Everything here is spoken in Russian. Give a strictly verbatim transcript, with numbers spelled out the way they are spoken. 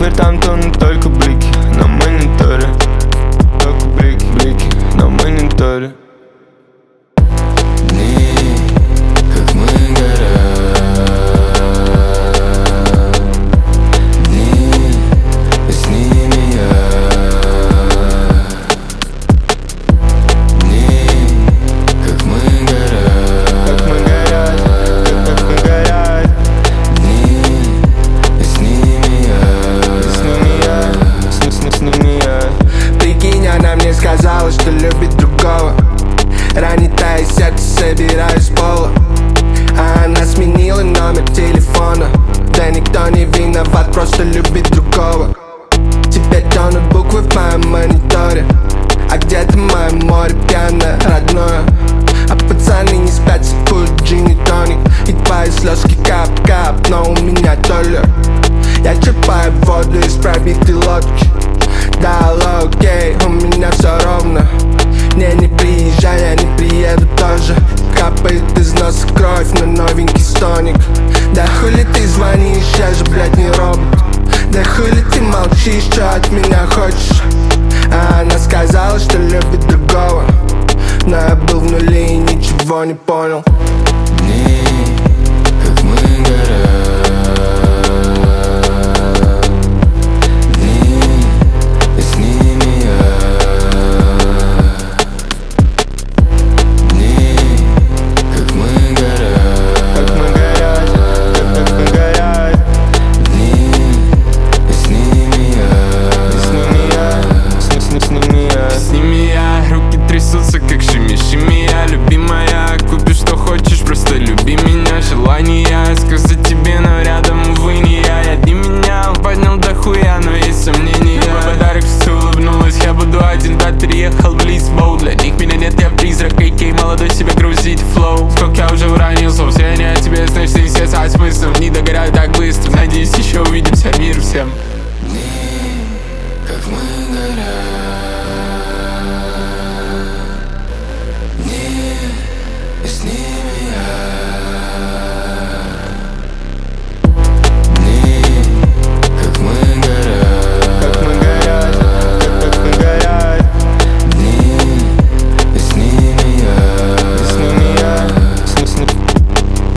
Теперь там тонут только блики на мониторе. Только блики, блики на мониторе. Дни, как мы горят. Дни, и с ними я. Дни, как мы горят. Как мы горят, как, как мы горят. Дни, и с ними я. И с ними я, с, с, с ними я. Прикинь, она мне сказала, что любит другого. Ранит тает сердце, собираюсь с пола. А она сменила номер телефона. Да никто не виноват, просто любит другого. Теперь тонут буквы в моем мониторе. А где-то мое море пьяное, родное. А пацаны не спят, сипуют джин и тоник. И твои слезки кап-кап, но у меня толер. Я черпаю воду из пробитой лодки. Да, алло, окей, у меня все ровно. Не, не приезжай, я не приеду тоже. Капает из носа кровь на новенький стоник. Да хули ты звонишь, я же, блядь, не робот. Да хули ты молчишь, что от меня хочешь? А она сказала, что любит другого. Но я был в нуле и ничего не понял. Дни, как мы горят. Дни, и с ними я. Дни, как мы горят. Как мы горят, как, как мы горят. Дни, и с ними я. И с ними я, с, с, с ними я. С ними я, руки трясутся, как шими-шими я. Любимая, купи что хочешь, просто люби меня. Желание сказать тебе, но рядом, увы, не я. Я дни менял, поднял дохуя, но есть сомнения. Мой подарок все улыбнулась, я буду один, два, три, ехал в Лисбоу. Для них меня нет, я призрак, эй-кей, молодой себя грузить флоу. Сколько я уже уронил слов, все не о тебе, значит, не все со смыслом. Не догорают так быстро, надеюсь, еще увидимся, мир всем. Дни, как мы горят.